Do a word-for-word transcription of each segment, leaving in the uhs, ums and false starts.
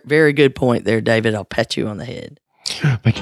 very good point there, David. I'll pat you on the head. Thank you.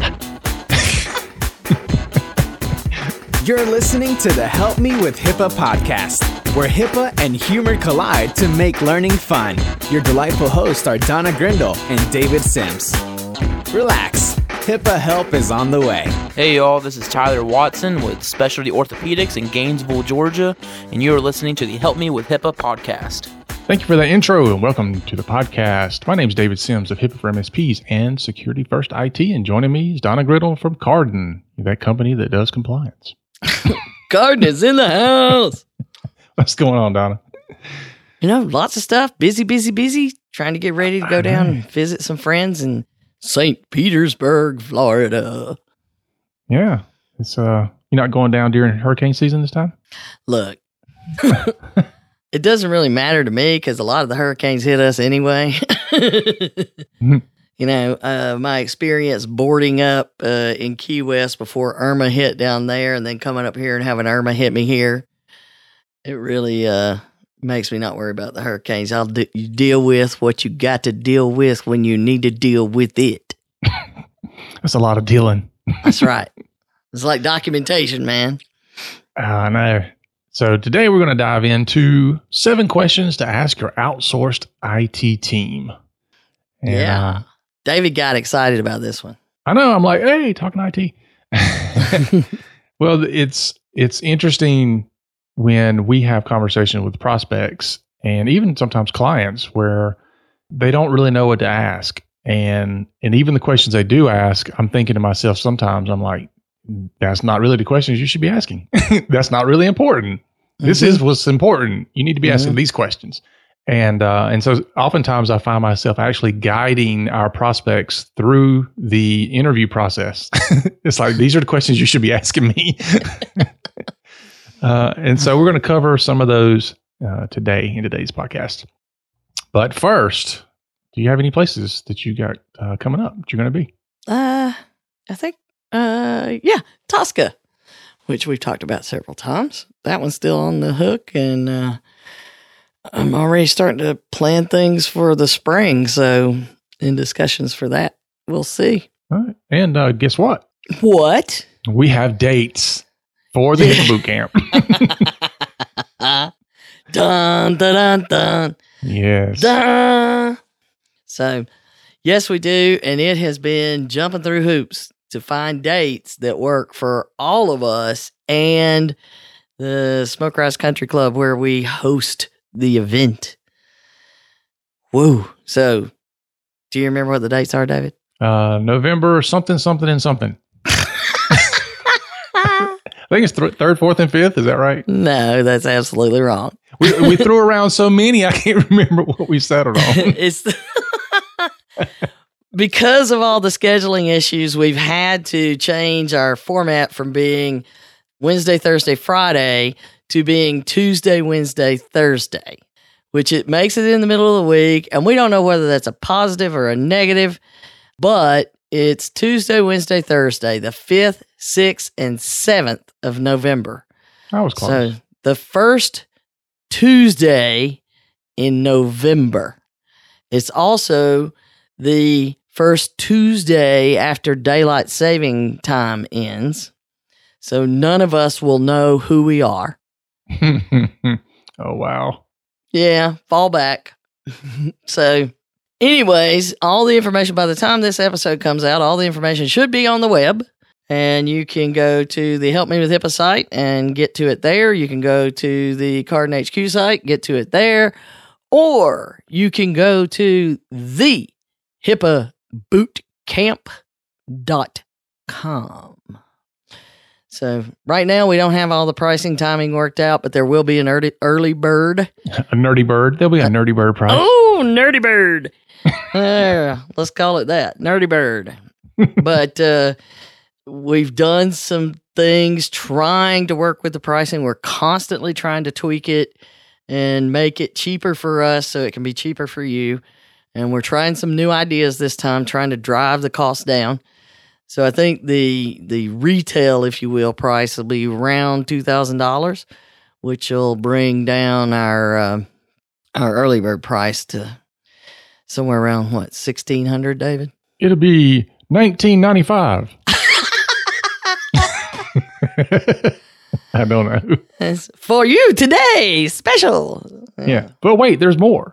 You're listening to the Help Me with HIPAA podcast, where HIPAA and humor collide to make learning fun. Your delightful hosts are Donna Grindle and David Sims. Relax. HIPAA help is on the way. Hey y'all, this is Tyler Watson with Specialty Orthopedics in Gainesville, Georgia, and you are listening to the Help Me with HIPAA podcast. Thank you for that intro and welcome to the podcast. My name is David Sims of HIPAA for M S Ps and Security First I T, and joining me is Donna Grindle from Carden, that company that does compliance. Carden is in the house. What's going on, Donna? You know, lots of stuff. Busy, busy, busy. Trying to get ready to go down and visit some friends in Saint Petersburg, Florida. Yeah. It's uh you're not going down during hurricane season this time? Look, it doesn't really matter to me because a lot of the hurricanes hit us anyway. Mm-hmm. You know, uh, my experience boarding up uh, in Key West before Irma hit down there and then coming up here and having Irma hit me here, it really uh, makes me not worry about the hurricanes. I'll de- you deal with what you got to deal with when you need to deal with it. That's a lot of dealing. That's right. It's like documentation, man. Uh, I know. So today we're going to dive into seven questions to ask your outsourced I T team. And, yeah. Uh, David got excited about this one. I know. I'm like, hey, talking I T. Well, it's it's interesting when we have conversations with prospects and even sometimes clients where they don't really know what to ask. And and even the questions they do ask, I'm thinking to myself sometimes, I'm like, that's not really the questions you should be asking. That's not really important. Mm-hmm. This is what's important. You need to be mm-hmm. asking these questions. And uh, and so oftentimes I find myself actually guiding our prospects through the interview process. It's like, these are the questions you should be asking me. uh, and so we're going to cover some of those uh, today in today's podcast. But first, do you have any places that you got uh, coming up that you're going to be? Uh, I think, uh, yeah, Tosca, which we've talked about several times. That one's still on the hook, and uh, I'm already starting to plan things for the spring. So in discussions for that, we'll see. All right. And uh, guess what? What? We have dates for the HIPAA boot camp. Dun, dun, dun, dun. Yes. Dun. So, yes, we do. And it has been jumping through hoops to find dates that work for all of us and the Smoke Rise Country Club where we host the event. Whoa. So, do you remember what the dates are, David? Uh, November something, something, and something. I think it's th- third, fourth, and fifth. Is that right? No, that's absolutely wrong. We we threw around so many, I can't remember what we settled on. It's the because of all the scheduling issues, we've had to change our format from being Wednesday, Thursday, Friday to being Tuesday, Wednesday, Thursday, which it makes it in the middle of the week. And we don't know whether that's a positive or a negative, but it's Tuesday, Wednesday, Thursday, the fifth, sixth, and seventh of November. That was close. So the first Tuesday in November. It's also the first Tuesday after daylight saving time ends. So none of us will know who we are. Oh, wow. Yeah, fall back. So anyways, all the information, by the time this episode comes out, all the information should be on the web. And you can go to the Help Me with HIPAA site and get to it there. You can go to the Carden H Q site, get to it there. Or you can go to the HIPAA bootcamp dot com. So right now we don't have all the pricing timing worked out, but there will be an early, early bird. A nerdy bird. There'll be a nerdy bird price. Oh, nerdy bird. uh, let's call it that. Nerdy bird. But uh, we've done some things trying to work with the pricing. We're constantly trying to tweak it and make it cheaper for us so it can be cheaper for you. And we're trying some new ideas this time, trying to drive the cost down. So I think the the retail, if you will, price will be around two thousand dollars, which will bring down our uh, our early bird price to Somewhere around, what, sixteen hundred, David? It'll be nineteen ninety-five. I don't know. It's for you today, special. Yeah. But wait, there's more.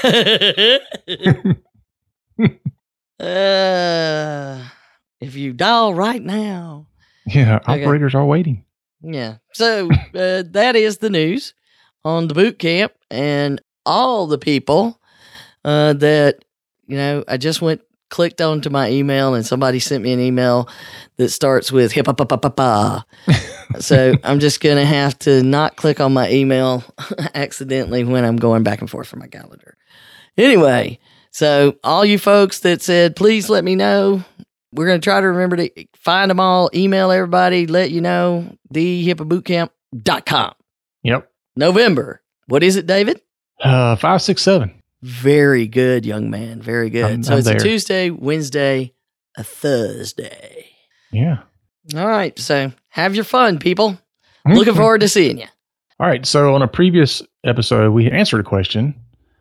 uh, if you dial right now. Yeah, Okay. operators are waiting. Yeah. So uh, that is the news on the boot camp and all the people uh, that, you know, I just went, clicked onto my email and somebody sent me an email that starts with hip hop, pa, pa, pa, pa. So I'm just going to have to not click on my email accidentally when I'm going back and forth from my calendar. Anyway, so all you folks that said, please let me know. We're going to try to remember to find them all, email everybody, let you know, the hippo boot camp dot com. Yep. November. What is it, David? Uh, five, six, seven. Very good, young man. Very good. I'm- so I'm it's there. a Tuesday, Wednesday, a Thursday. Yeah. All right. So have your fun, people. Mhm. Looking forward to seeing you. All right. So on a previous episode, we answered a question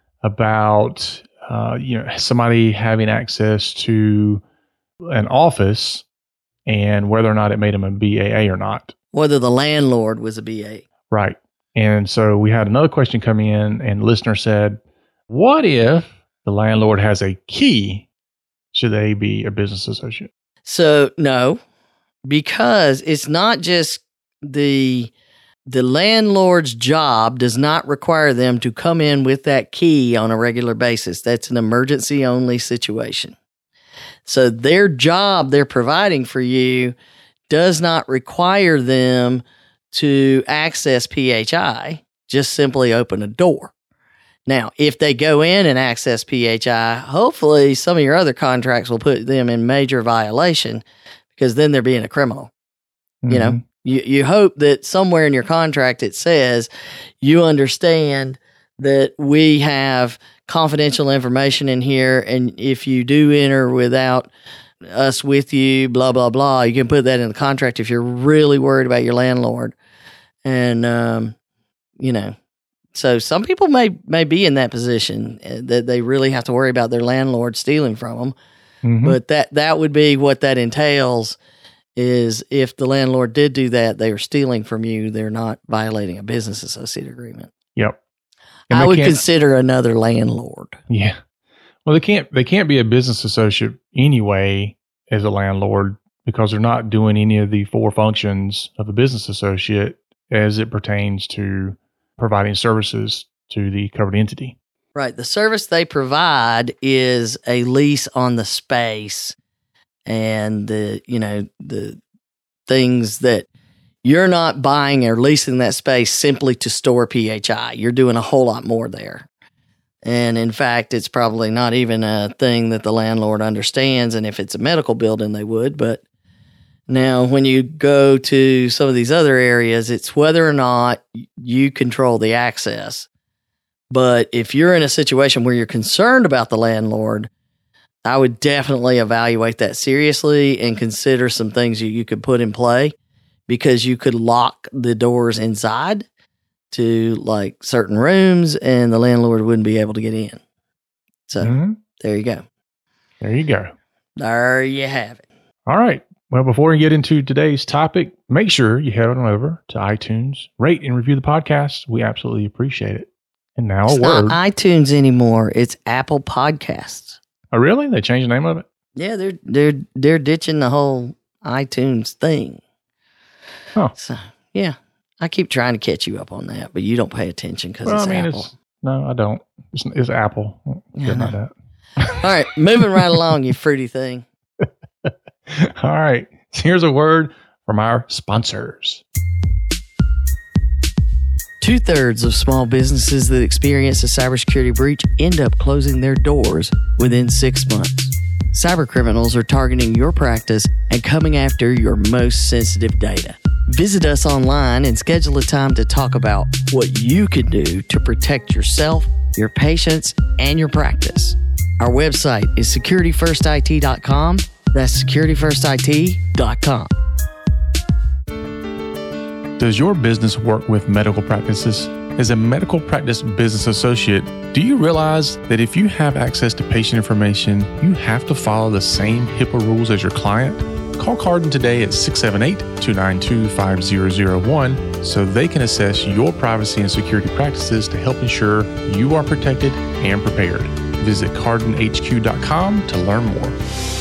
about uh, you know somebody having access to an office and whether or not it made them a B A A or not. Whether the landlord was a B A. Right. And so we had another question come in, and the listener said, "What if the landlord has a key? Should they be a business associate?" So no, because it's not just the the landlord's job does not require them to come in with that key on a regular basis. That's an emergency only situation. So their job they're providing for you does not require them to access P H I, just simply open a door. Now, if they go in and access P H I, hopefully some of your other contracts will put them in major violation because then they're being a criminal. You know, Mhm. you, you hope that somewhere in your contract it says you understand that we have confidential information in here, and if you do enter without us with you, blah, blah, blah, you can put that in the contract if you're really worried about your landlord. And, um, you know, so some people may, may be in that position uh, that they really have to worry about their landlord stealing from them. Mhm. But that, that would be what that entails is if the landlord did do that, they are stealing from you. They're not violating a business associate agreement. Yep. And I they would can't- consider another landlord. Yeah. Well, they can't they can't be a business associate anyway as a landlord because they're not doing any of the four functions of a business associate as it pertains to providing services to the covered entity. Right. The service they provide is a lease on the space and the, you know, the things that you're not buying or leasing that space simply to store P H I. You're doing a whole lot more there. And in fact, it's probably not even a thing that the landlord understands. And if it's a medical building, they would. But now when you go to some of these other areas, it's whether or not you control the access. But if you're in a situation where you're concerned about the landlord, I would definitely evaluate that seriously and consider some things you, you could put in play because you could lock the doors inside to like certain rooms and the landlord wouldn't be able to get in. So Mhm. there you go. There you go. There you have it. All right. Well, before we get into today's topic, make sure you head on over to iTunes, rate and review the podcast. We absolutely appreciate it. And now It's a not word. iTunes anymore. It's Apple Podcasts. Oh, really? They changed the name of it? Yeah, they're they're they're ditching the whole iTunes thing. Huh. So yeah, I keep trying to catch you up on that, but you don't pay attention because Well, it's I mean, Apple. it's no, I don't. It's, it's Apple. Yeah, Good I about that. All right, moving right along, you fruity thing. All right. Here's a word from our sponsors. Two thirds of small businesses that experience a cybersecurity breach end up closing their doors within six months. Cyber criminals are targeting your practice and coming after your most sensitive data. Visit us online and schedule a time to talk about what you can do to protect yourself, your patients, and your practice. Our website is security first I T dot com. That's security first I T dot com. Does your business work with medical practices? As a medical practice business associate, do you realize that if you have access to patient information, you have to follow the same HIPAA rules as your client? Call Carden today at six seven eight, two nine two, five zero zero one so they can assess your privacy and security practices to help ensure you are protected and prepared. Visit carden h q dot com to learn more.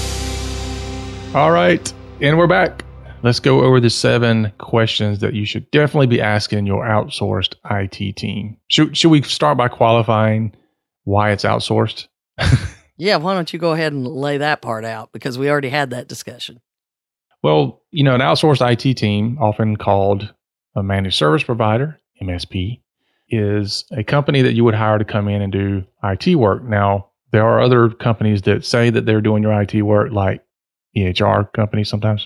All right, and we're back. Let's go over the seven questions that you should definitely be asking your outsourced I T team. Should, should we start by qualifying why it's outsourced? Yeah, why don't you go ahead and lay that part out, because we already had that discussion. Well, you know, an outsourced I T team, often called a managed service provider, M S P, is a company that you would hire to come in and do I T work. Now, there are other companies that say that they're doing your I T work, like E H R companies sometimes.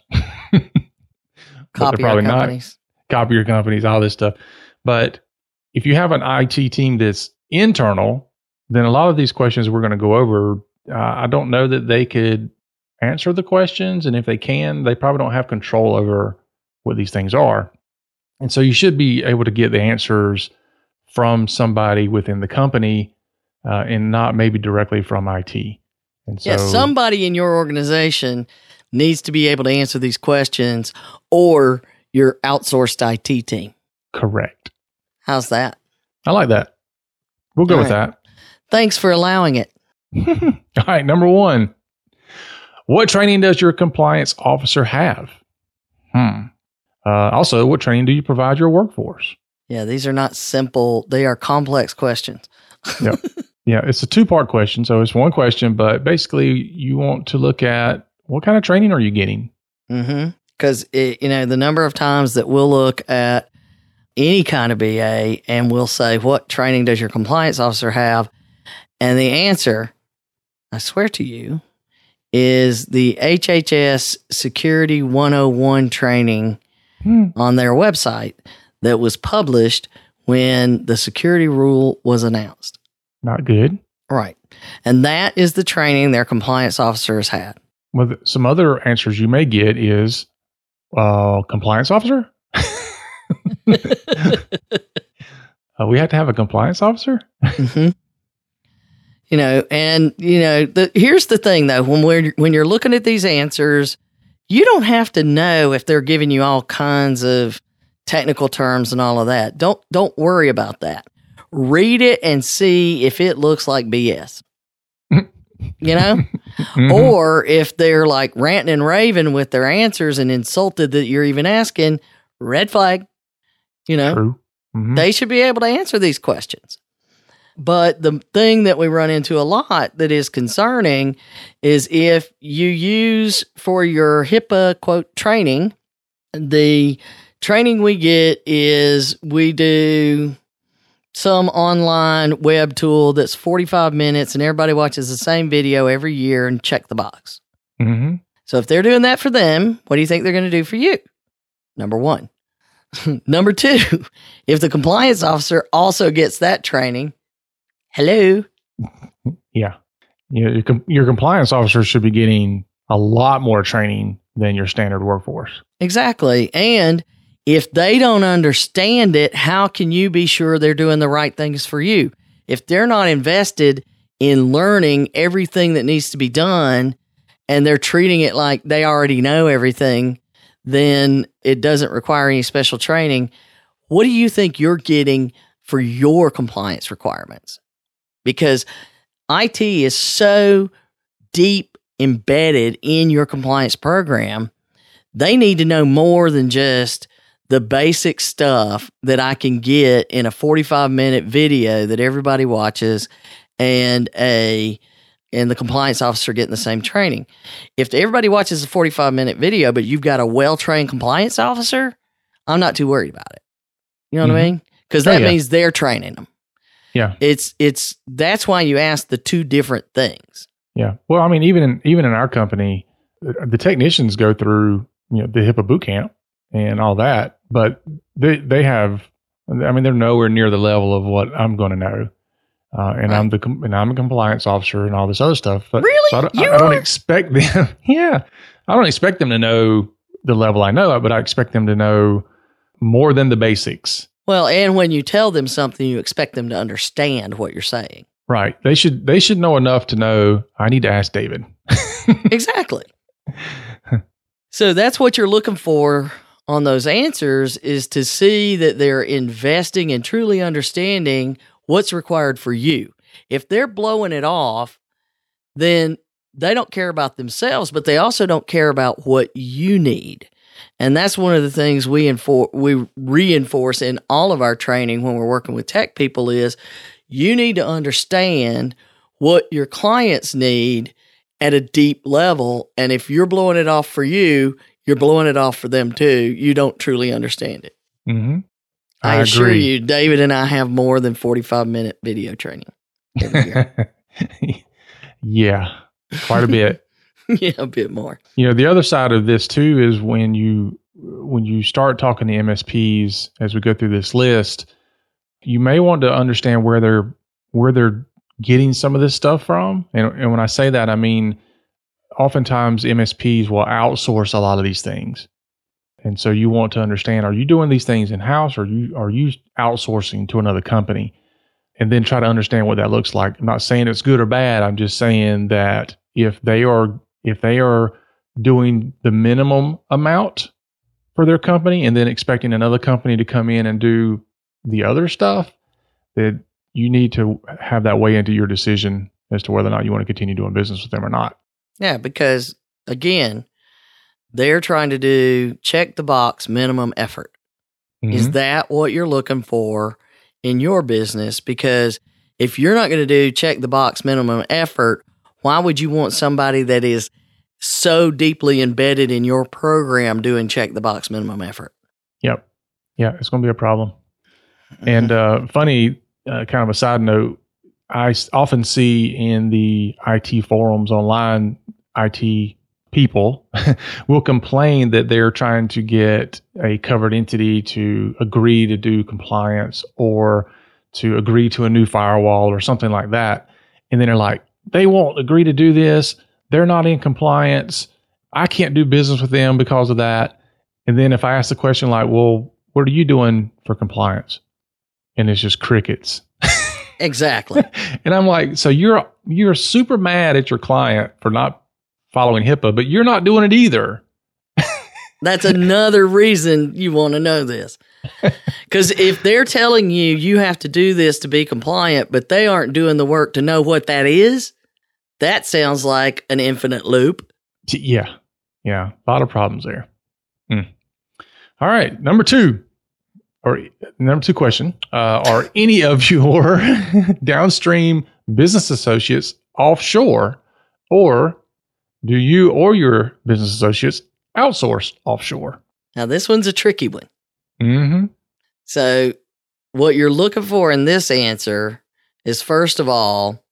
Copier companies. Not. Copier companies, all this stuff. But if you have an I T team that's internal, then a lot of these questions we're going to go over, uh, I don't know that they could answer the questions. And if they can, they probably don't have control over what these things are. And so you should be able to get the answers from somebody within the company uh, and not maybe directly from I T. And so, yeah, somebody in your organization needs to be able to answer these questions, or your outsourced I T team. Correct. How's that? I like that. We'll go All with right. that. Thanks for allowing it. All right, number one. What training does your compliance officer have? Hmm. Uh, also, what training do you provide your workforce? Yeah, these are not simple. They are complex questions. Yep. Yeah, it's a two-part question. So it's one question, but basically you want to look at what kind of training are you getting? Mm-hmm. Because, you know, the number of times that we'll look at any kind of B A and we'll say, what training does your compliance officer have? And the answer, I swear to you, is the H H S Security one oh one training hmm. on their website that was published when the security rule was announced. Not good. Right. And that is the training their compliance officers had. Well, some other answers you may get is uh, compliance officer. uh, we have to have a compliance officer. Mm-hmm. You know, and you know, the, here's the thing though, when we're when you're looking at these answers, you don't have to know if they're giving you all kinds of technical terms and all of that. Don't don't worry about that. Read it and see if it looks like B S. You know? Mm-hmm. Or if they're like ranting and raving with their answers and insulted that you're even asking, red flag. You know? True. Mm-hmm. They should be able to answer these questions. But the thing that we run into a lot that is concerning is if you use for your HIPAA quote training, the training we get is we do some online web tool that's forty-five minutes and everybody watches the same video every year and check the box. Mm-hmm. So if they're doing that for them, what do you think they're going to do for you? Number one. Number two, if the compliance officer also gets that training, hello. Yeah. You know, your, com- your compliance officer should be getting a lot more training than your standard workforce. Exactly. And if they don't understand it, how can you be sure they're doing the right things for you? If they're not invested in learning everything that needs to be done and they're treating it like they already know everything, then it doesn't require any special training. What do you think you're getting for your compliance requirements? Because I T is so deep embedded in your compliance program, they need to know more than just the basic stuff that I can get in a forty-five minute video that everybody watches and a and the compliance officer getting the same training. If everybody watches a forty-five minute video, but you've got a well-trained compliance officer, I'm not too worried about it. You know mm-hmm. what I mean? Because that oh, yeah. means they're training them. Yeah. It's, it's, that's why you ask the two different things. Yeah. Well, I mean, even in, even in our company, the technicians go through, you know, the HIPAA boot camp and all that, but they, they have, I mean, they're nowhere near the level of what I'm going to know. Uh, and right. I'm the, and I'm a compliance officer and all this other stuff. But really? So I, don't, you I, I don't expect them. yeah. I don't expect them to know the level I know, but I expect them to know more than the basics. Well, and when you tell them something, you expect them to understand what you're saying. Right. They should they should know enough to know, I need to ask David. Exactly. So that's what you're looking for on those answers, is to see that they're investing and truly understanding what's required for you. If they're blowing it off, then they don't care about themselves, but they also don't care about what you need. And that's one of the things we enfor- we reinforce in all of our training when we're working with tech people is you need to understand what your clients need at a deep level. And if you're blowing it off for you, you're blowing it off for them too. You don't truly understand it. Mm-hmm. I, I assure agree. you, David and I have more than forty-five minute video training every year. Yeah, quite a bit. Yeah, a bit more. You know, the other side of this too is when you when you start talking to M S Ps as we go through this list, you may want to understand where they're where they're getting some of this stuff from. And, and when I say that, I mean, oftentimes M S Ps will outsource a lot of these things. And so you want to understand, are you doing these things in-house, or are you, are you outsourcing to another company? And then try to understand what that looks like. I'm not saying it's good or bad. I'm just saying that if they are if they are doing the minimum amount for their company and then expecting another company to come in and do the other stuff, that you need to have that weigh into your decision as to whether or not you want to continue doing business with them or not. Yeah, because again, they're trying to do check the box minimum effort. Mm-hmm. Is that what you're looking for in your business? Because if you're not going to do check the box minimum effort, why would you want somebody that is so deeply embedded in your program doing check the box minimum effort? Yep. Yeah, it's going to be a problem. Mm-hmm. And uh, funny, uh, kind of a side note, I s- often see in the I T forums online, I T people will complain that they're trying to get a covered entity to agree to do compliance or to agree to a new firewall or something like that. And then they're like, they won't agree to do this. They're not in compliance. I can't do business with them because of that. And then if I ask the question like, well, what are you doing for compliance? And it's just crickets. Exactly. And I'm like, so you're you're super mad at your client for not following HIPAA, but you're not doing it either. That's another reason you want to know this. Because if they're telling you you have to do this to be compliant, but they aren't doing the work to know what that is, that sounds like an infinite loop. Yeah. Yeah. A lot of problems there. Mm. All right. Number two, or number two question, uh, are any of your downstream business associates offshore, or do you or your business associates outsource offshore? Now, this one's a tricky one. Mm-hmm. So what you're looking for in this answer is, first of all,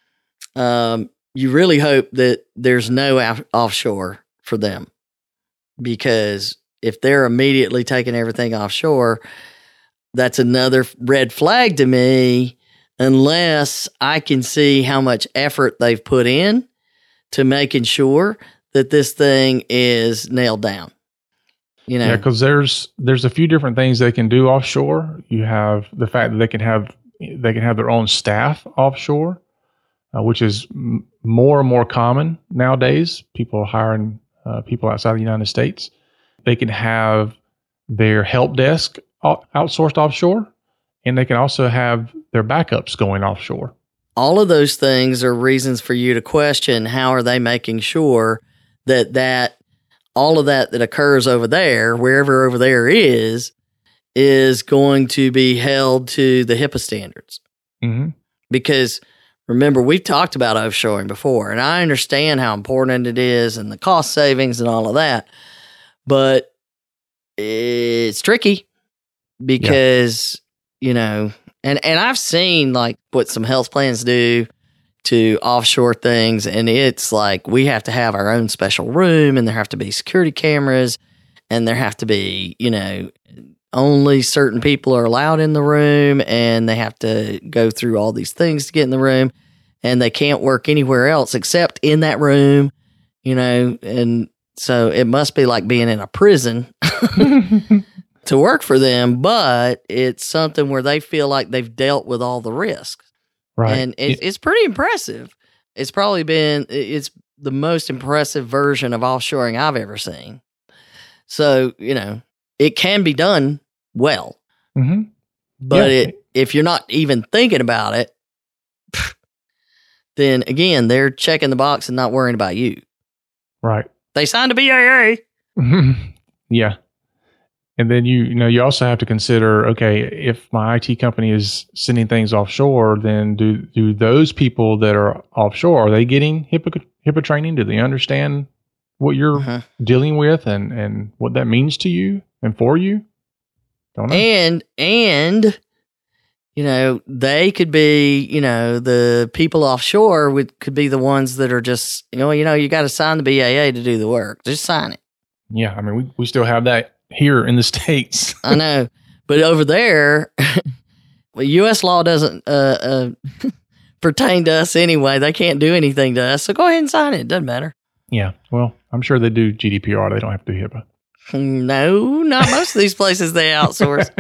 um, you really hope that there's no off- offshore for them, because if they're immediately taking everything offshore, that's another red flag to me, unless I can see how much effort they've put in to making sure that this thing is nailed down. You know, Yeah, because there's there's a few different things they can do offshore. You have the fact that they can have they can have their own staff offshore, uh, which is m- more and more common nowadays. People are hiring uh, people outside the United States. They can have their help desk out- outsourced offshore, and they can also have their backups going offshore. all of those things are reasons for you to question how are they making sure that that all of that that occurs over there, wherever over there is, is going to be held to the HIPAA standards. Mm-hmm. Because remember, we've talked about offshoring before, and I understand how important it is and the cost savings and all of that, but it's tricky because, yeah. you know, and, and I've seen like what some health plans do to offshore things, and it's like we have to have our own special room, and there have to be security cameras, and there have to be, you know, only certain people are allowed in the room, and they have to go through all these things to get in the room, and they can't work anywhere else except in that room, you know, and so it must be like being in a prison to work for them, but it's something where they feel like they've dealt with all the risks. Right. And it, it's pretty impressive. It's probably been, it's the most impressive version of offshoring I've ever seen. So, you know, it can be done well. Mm-hmm. But Yeah. it, if you're not even thinking about it, then again, they're checking the box and not worrying about you. Right. They signed a B A A. Yeah. And then you, you know, you also have to consider, okay, if my I T company is sending things offshore, then do do those people that are offshore, are they getting HIPAA HIPAA training? Do they understand what you're Uh-huh. dealing with and, and what that means to you and for you? Don't know. And, and, you know, they could be, you know, the people offshore would could be the ones that are just, you know, you know, you got to sign the B A A to do the work. Just sign it. Yeah. I mean, we, we still have that here in the States. I know. But over there, well, U S law doesn't uh, uh, pertain to us anyway. They can't do anything to us. So go ahead and sign it. Doesn't matter. Yeah. Well, I'm sure they do G D P R. They don't have to do HIPAA. No, not most of these places they outsource.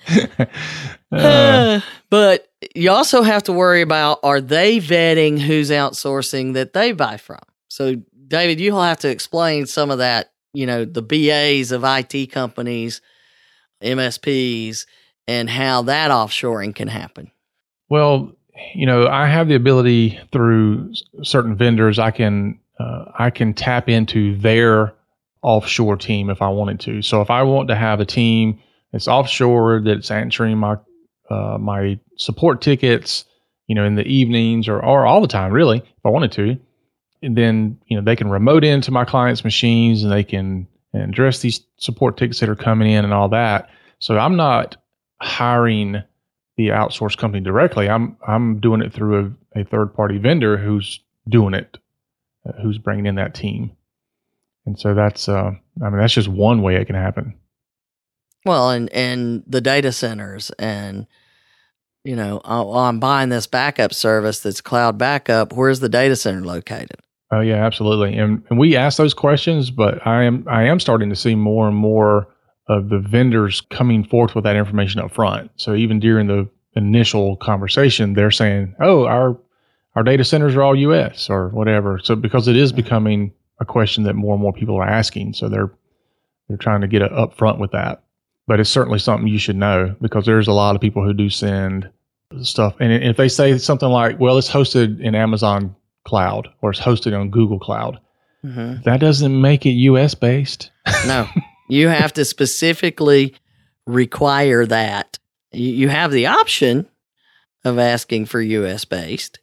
Uh, But you also have to worry about, are they vetting who's outsourcing that they buy from? So, David, you'll have to explain some of that, you know, the B As of I T companies, M S Ps, and how that offshoring can happen. Well, you know, I have the ability through s- certain vendors. I can uh, I can tap into their offshore team if I wanted to. So if I want to have a team that's offshore that's answering my uh, my support tickets, you know, in the evenings or or all the time, really, if I wanted to, and then you know they can remote into my clients' machines and they can address these support tickets that are coming in and all that. So I'm not hiring the outsourced company directly. I'm I'm doing it through a, a third party vendor who's doing it, uh, who's bringing in that team, and so that's uh, I mean that's just one way it can happen. Well, and, and the data centers, and, you know, oh, I'm buying this backup service that's cloud backup. Where's the data center located? Oh yeah, absolutely. And and we ask those questions, but I am I am starting to see more and more of the vendors coming forth with that information up front. So even during the initial conversation, they're saying, "Oh, our our data centers are all U S or whatever." So because it is becoming a question that more and more people are asking, so they're they're trying to get it up front with that. But it's certainly something you should know because there's a lot of people who do send stuff, and if they say something like, "Well, it's hosted in Amazon Cloud or it's hosted on Google Cloud," Mm-hmm. that doesn't make it U S based. No, you have to specifically require that. You, you have the option of asking for U S based,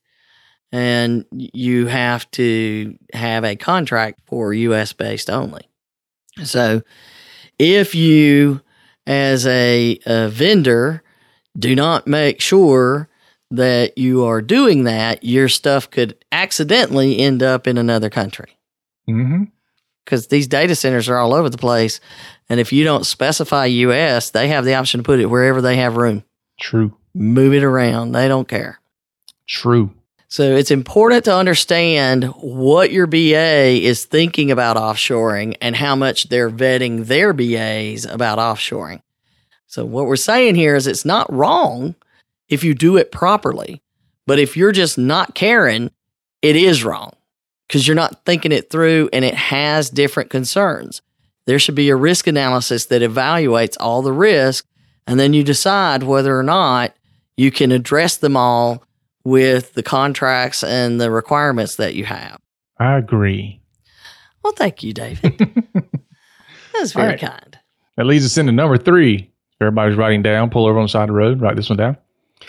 and you have to have a contract for U S based only. So if you, as a, a vendor, do not make sure that you are doing that, your stuff could accidentally end up in another country. Mm-hmm. Because these data centers are all over the place. And if you don't specify U S, they have the option to put it wherever they have room. True. Move it around. They don't care. True. So it's important to understand what your B A is thinking about offshoring and how much they're vetting their B As about offshoring. So what we're saying here is it's not wrong if you do it properly. But if you're just not caring, it is wrong because you're not thinking it through and it has different concerns. There should be a risk analysis that evaluates all the risk, and then you decide whether or not you can address them all with the contracts and the requirements that you have. I agree. Well, thank you, David. That's very All right. kind. That leads us into number three. Everybody's writing down. Pull over on the side of the road. Write this one down.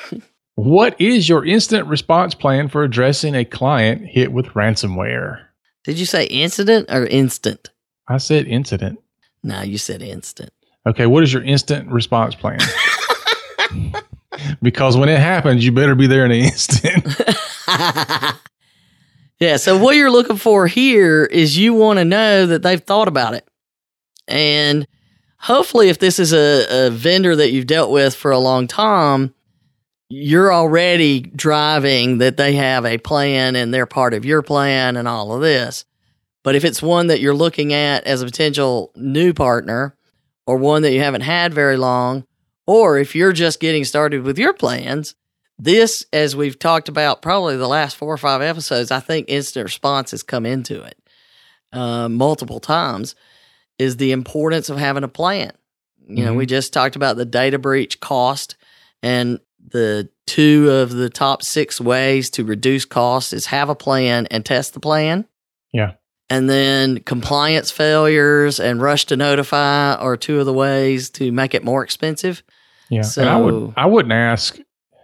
What is your instant response plan for addressing a client hit with ransomware? Did you say incident or instant? I said incident. No, you said instant. Okay, what is your instant response plan? Because when it happens, you better be there in an instant. Yeah, so what you're looking for here is you want to know that they've thought about it. And hopefully, if this is a, a vendor that you've dealt with for a long time, you're already driving that they have a plan and they're part of your plan and all of this. But if it's one that you're looking at as a potential new partner, or one that you haven't had very long, or if you're just getting started with your plans, this, as we've talked about probably the last four or five episodes, I think incident response has come into it uh, multiple times, is the importance of having a plan. You mm-hmm. know, we just talked about the data breach cost, and the two of the top six ways to reduce costs is have a plan and test the plan. Yeah. And then compliance failures and rush to notify are two of the ways to make it more expensive. Yeah. So and I would I wouldn't ask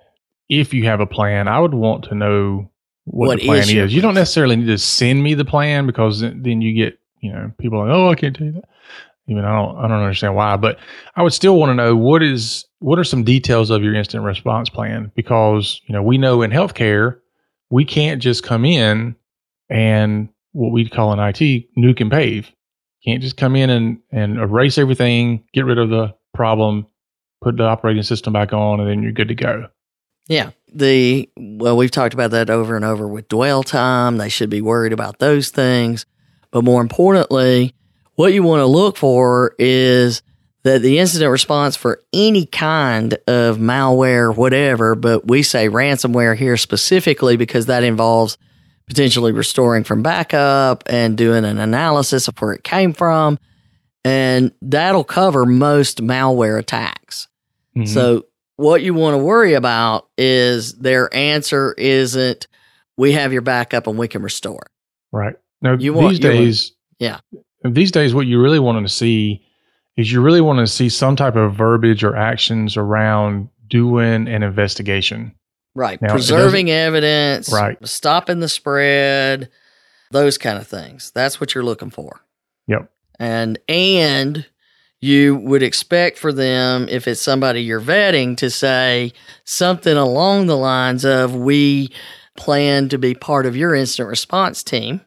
if you have a plan. I would want to know what, what the plan is. is. You don't necessarily need to send me the plan, because then you get, you know, people like, oh, I can't tell you that. Even I don't I don't understand why, but I would still want to know what is what are some details of your incident response plan, because, you know, we know in healthcare we can't just come in and what we call in I T nuke and pave. Can't just come in and, and erase everything, get rid of the problem, put the operating system back on, and then you're good to go. Yeah. The well, we've talked about that over and over with dwell time. They should be worried about those things. But more importantly, what you want to look for is that the incident response for any kind of malware, whatever, but we say ransomware here specifically because that involves potentially restoring from backup and doing an analysis of where it came from. And that'll cover most malware attacks. Mm-hmm. So what you want to worry about is their answer isn't, we have your backup and we can restore. Right. Now, you these want, days, want, yeah. These days, what you really want to see is you really want to see some type of verbiage or actions around doing an investigation. Right. Now, preserving evidence, right. stopping the spread, those kind of things. That's what you're looking for. Yep. And, and you would expect for them, if it's somebody you're vetting, to say something along the lines of, we plan to be part of your incident response team,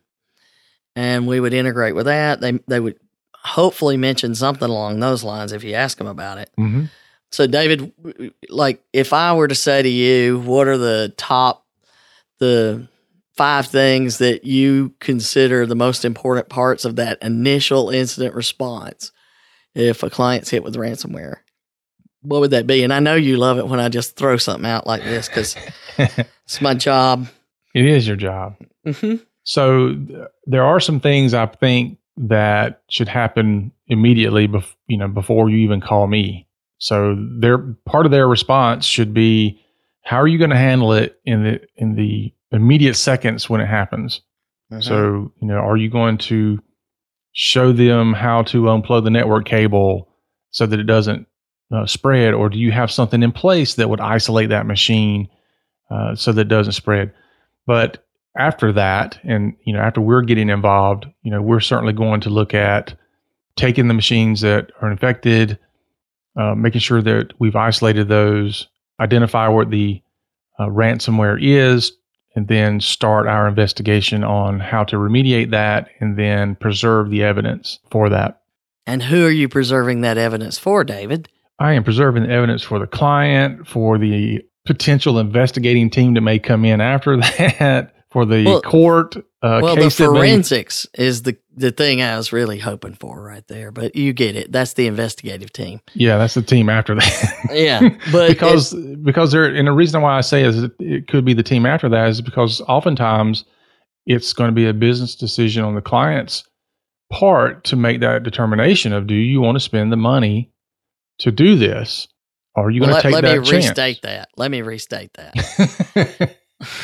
and we would integrate with that. They, they would hopefully mention something along those lines if you ask them about it. Mm-hmm. So, David, like, if I were to say to you, what are the top, the five things that you consider the most important parts of that initial incident response if a client's hit with ransomware, what would that be? And I know you love it when I just throw something out like this, because it's my job. It is your job. Mm-hmm. So th- there are some things I think that should happen immediately, bef- you know, before you even call me. So their part of their response should be, how are you going to handle it in the in the immediate seconds when it happens? Mm-hmm. So, you know, are you going to show them how to unplug the network cable so that it doesn't uh, spread, or do you have something in place that would isolate that machine uh, so that it doesn't spread? But after that, and you know, after we're getting involved, you know, we're certainly going to look at taking the machines that are infected, uh, making sure that we've isolated those, identify what the uh, ransomware is, and then start our investigation on how to remediate that and then preserve the evidence for that. And who are you preserving that evidence for, David? I am preserving the evidence for the client, for the potential investigating team that may come in after that, for the well, court uh, well, case. the that may- forensics is the, the thing I was really hoping for right there, but you get it. That's the investigative team. Yeah, that's the team after that. Yeah, but because it, because there, and the reason why I say is it, it could be the team after that is because oftentimes it's going to be a business decision on the client's part to make that determination of, do you want to spend the money to do this, or are you well, going to let, take let that me chance? restate that. Let me restate that.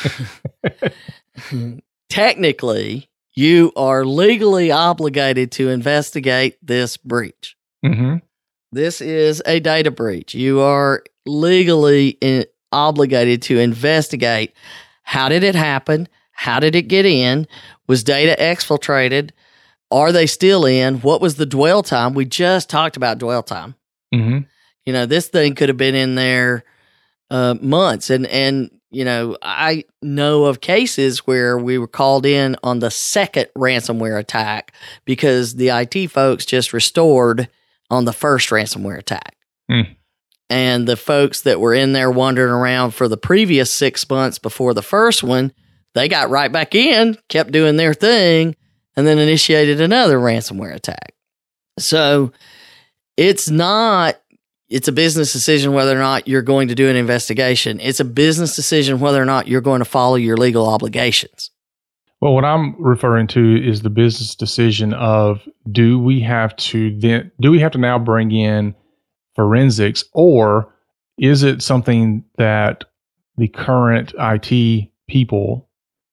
Technically, you are legally obligated to investigate this breach. Mm-hmm. This is a data breach. You are legally in, obligated to investigate, how did it happen? How did it get in? Was data exfiltrated? Are they still in? What was the dwell time? We just talked about dwell time. Mm-hmm. You know, this thing could have been in there uh, months. And, and, you know, I know of cases where we were called in on the second ransomware attack because the I T folks just restored on the first ransomware attack. Mm. And the folks that were in there wandering around for the previous six months before the first one, they got right back in, kept doing their thing, and then initiated another ransomware attack. So it's not, it's a business decision whether or not you're going to do an investigation. It's a business decision whether or not you're going to follow your legal obligations. Well, what I'm referring to is the business decision of do we have to then do we have to now bring in forensics, or is it something that the current I T people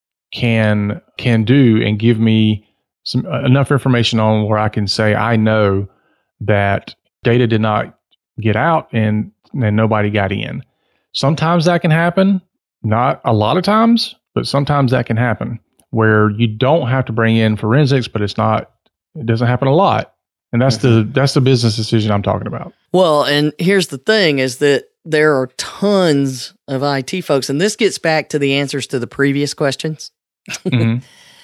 can can do and give me some enough information on where I can say I know that data did not get out and and nobody got in. Sometimes that can happen, not a lot of times, but sometimes that can happen, where you don't have to bring in forensics, but it's not, it doesn't happen a lot. And that's the that's the business decision I'm talking about. Well, and here's the thing is that there are tons of I T folks, and this gets back to the answers to the previous questions. Mm-hmm.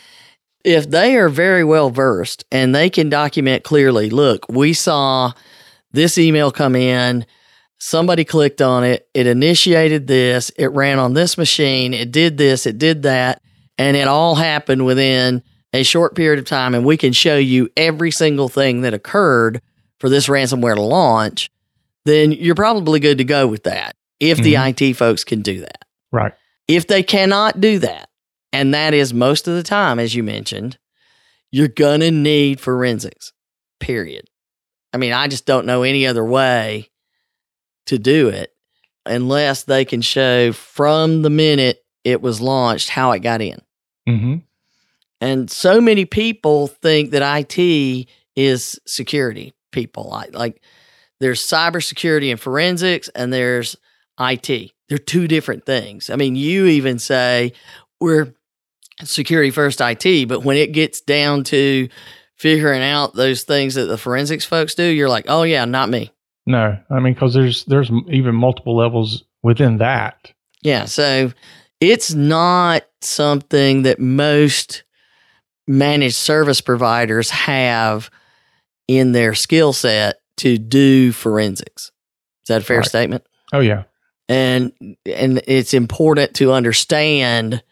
If they are very well versed and they can document clearly, look, we saw this email come in, somebody clicked on it, it initiated this, it ran on this machine, it did this, it did that, and it all happened within a short period of time, and we can show you every single thing that occurred for this ransomware to launch, then you're probably good to go with that if the Mm-hmm. I T folks can do that. Right. If they cannot do that, and that is most of the time, as you mentioned, you're going to need forensics, period. I mean, I just don't know any other way to do it unless they can show from the minute it was launched how it got in. Mm-hmm. And so many people think that I T is security people. Like, like there's cybersecurity and forensics, and there's I T. They're two different things. I mean, you even say we're security first I T, but when it gets down to figuring out those things that the forensics folks do, you're like, oh yeah, not me. No, I mean, because there's there's even multiple levels within that. Yeah, so it's not something that most managed service providers have in their skill set to do forensics. Is that a fair Right. statement? Oh yeah. And and it's important to understand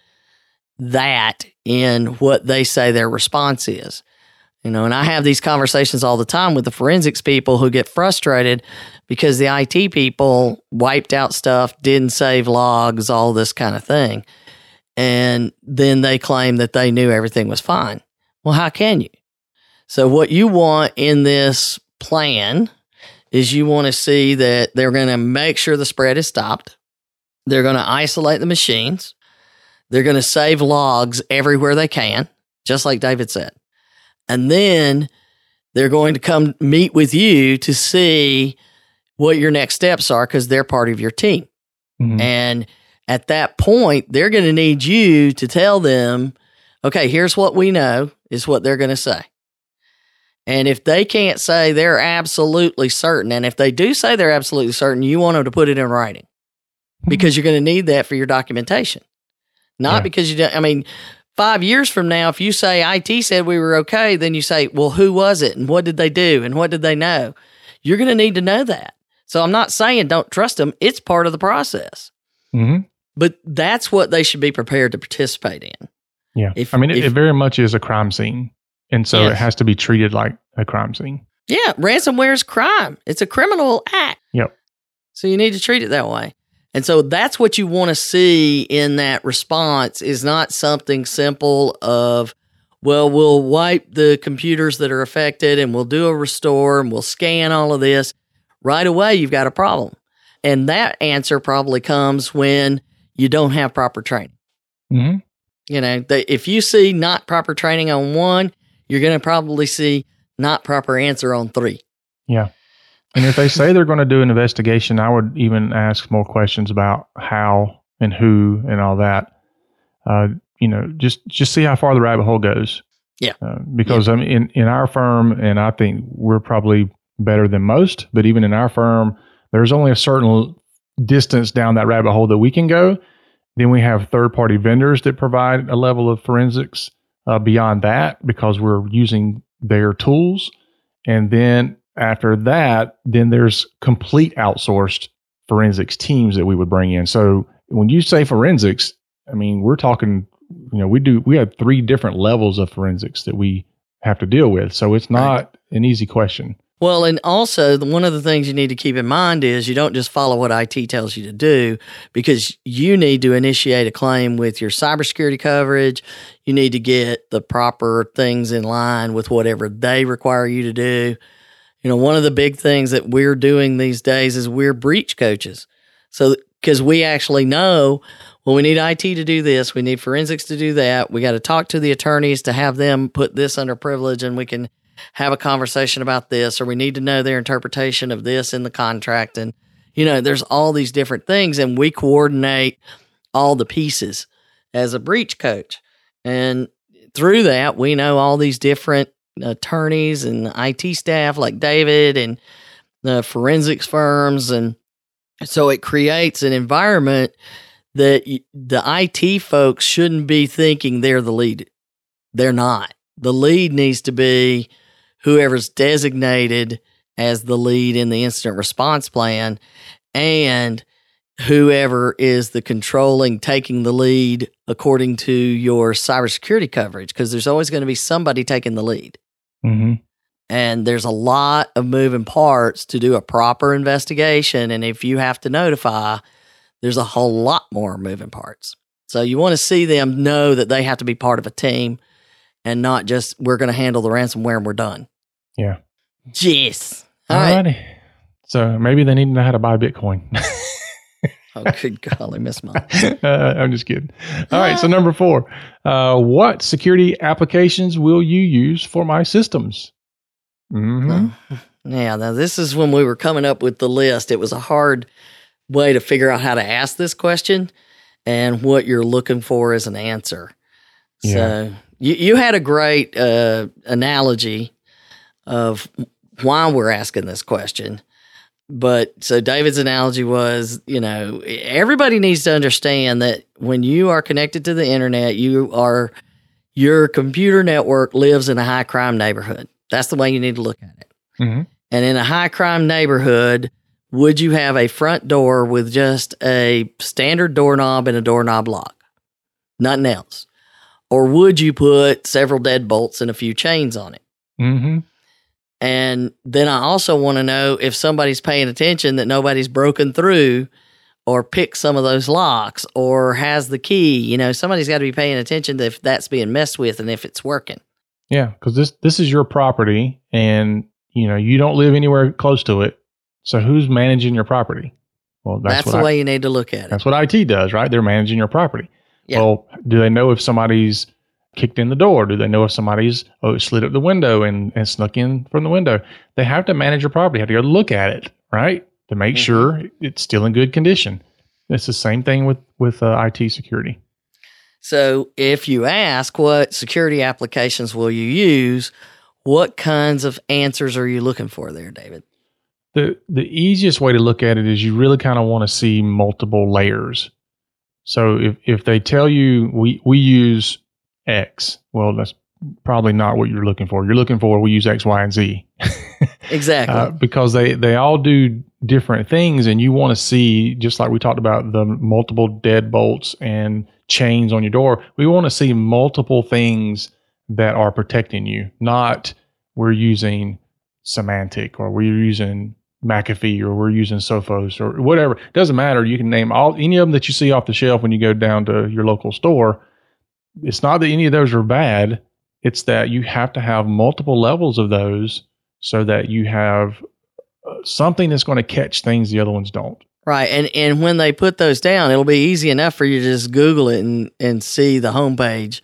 that in what they say their response is. You know, and I have these conversations all the time with the forensics people who get frustrated because the I T people wiped out stuff, didn't save logs, all this kind of thing. And then they claim that they knew everything was fine. Well, how can you? So what you want in this plan is you want to see that they're going to make sure the spread is stopped. They're going to isolate the machines. They're going to save logs everywhere they can, just like David said. And then they're going to come meet with you to see what your next steps are because they're part of your team. Mm-hmm. And at that point, they're going to need you to tell them, okay, here's what we know, is what they're going to say. And if they can't say they're absolutely certain, and if they do say they're absolutely certain, you want them to put it in writing because you're going to need that for your documentation. Not Yeah. because you don't, I mean, five years from now, if you say I T said we were okay, then you say, well, who was it? And what did they do? And what did they know? You're going to need to know that. So I'm not saying don't trust them. It's part of the process. Mm-hmm. But that's what they should be prepared to participate in. Yeah. If- I mean, it, if- it very much is a crime scene. And so Yes. it has to be treated like a crime scene. Yeah, ransomware is crime. It's a criminal act. Yep. So you need to treat it that way. And so that's what you want to see in that response is not something simple of, well, we'll wipe the computers that are affected and we'll do a restore and we'll scan all of this. Right away, you've got a problem. And that answer probably comes when you don't have proper training. Mm-hmm. You know, they, if you see not proper training on one, you're going to probably see not proper answer on three. Yeah. And if they say they're going to do an investigation, I would even ask more questions about how and who and all that. Uh, you know, just just see how far the rabbit hole goes. Yeah. Uh, because I mean, in, in our firm, and I think we're probably better than most, but even in our firm, there's only a certain distance down that rabbit hole that we can go. Then we have third-party vendors that provide a level of forensics uh, beyond that because we're using their tools. And then after that, then there's complete outsourced forensics teams that we would bring in. So when you say forensics, I mean, we're talking, you know, we do, we have three different levels of forensics that we have to deal with. So it's not an easy question. Well, and also the, one of the things you need to keep in mind is you don't just follow what I T tells you to do, because you need to initiate a claim with your cybersecurity coverage. You need to get the proper things in line with whatever they require you to do. You know, one of the big things that we're doing these days is we're breach coaches. So, because we actually know, well, we need I T to do this, we need forensics to do that. We got to talk to the attorneys to have them put this under privilege, and we can have a conversation about this, or we need to know their interpretation of this in the contract. And, you know, there's all these different things, and we coordinate all the pieces as a breach coach. And through that, we know all these different attorneys and I T staff like David and the forensics firms. And so it creates an environment that the I T folks shouldn't be thinking they're the lead. They're not. The lead needs to be whoever's designated as the lead in the incident response plan, and whoever is the controlling, taking the lead according to your cybersecurity coverage, because there's always going to be somebody taking the lead. Mm-hmm. And there's a lot of moving parts to do a proper investigation. And if you have to notify, there's a whole lot more moving parts. So you want to see them know that they have to be part of a team, and not just, we're going to handle the ransomware and we're done. Yeah. Yes. All All right. righty. So maybe they need to know how to buy Bitcoin. Oh, good golly, Miss Mom. uh, I'm just kidding. All right. So number four, uh, what security applications will you use for my systems? Mm-hmm. Yeah. Now, this is when we were coming up with the list. It was a hard way to figure out how to ask this question and what you're looking for as an answer. Yeah. So you, you had a great uh, analogy of why we're asking this question. But so David's analogy was, you know, everybody needs to understand that when you are connected to the internet, you are, your computer network lives in a high crime neighborhood. That's the way you need to look at it. Mm-hmm. And in a high crime neighborhood, would you have a front door with just a standard doorknob and a doorknob lock? Nothing else. Or would you put several deadbolts and a few chains on it? Mm-hmm. And then I also want to know if somebody's paying attention that nobody's broken through or picked some of those locks or has the key. You know, somebody's got to be paying attention to if that's being messed with and if it's working. Yeah, because this this is your property, and you know you don't live anywhere close to it. So who's managing your property? Well, that's, That's what the I, way you need to look at it. That's what I T does, right? They're managing your property. Yeah. Well, do they know if somebody's kicked in the door? Do they know if somebody's oh, slid up the window and, and snuck in from the window? They have to manage your property. Have to go look at it, right, to make Mm-hmm. sure it's still in good condition. It's the same thing with with uh, I T security. So if you ask what security applications will you use, what kinds of answers are you looking for there, David? The the easiest way to look at it is you really kind of want to see multiple layers. So if, if they tell you we, we use X, well, that's probably not what you're looking for. You're looking for we use X, Y, and Z. Exactly. uh, because they, they all do different things, and you want to see, just like we talked about the multiple deadbolts and chains on your door, we want to see multiple things that are protecting you, not we're using Symantec or we're using McAfee or we're using Sophos or whatever. It doesn't matter. You can name all any of them that you see off the shelf when you go down to your local store. It's not that any of those are bad. It's that you have to have multiple levels of those so that you have uh, something that's going to catch things the other ones don't. Right. And and when they put those down, it'll be easy enough for you to just Google it and, and see the homepage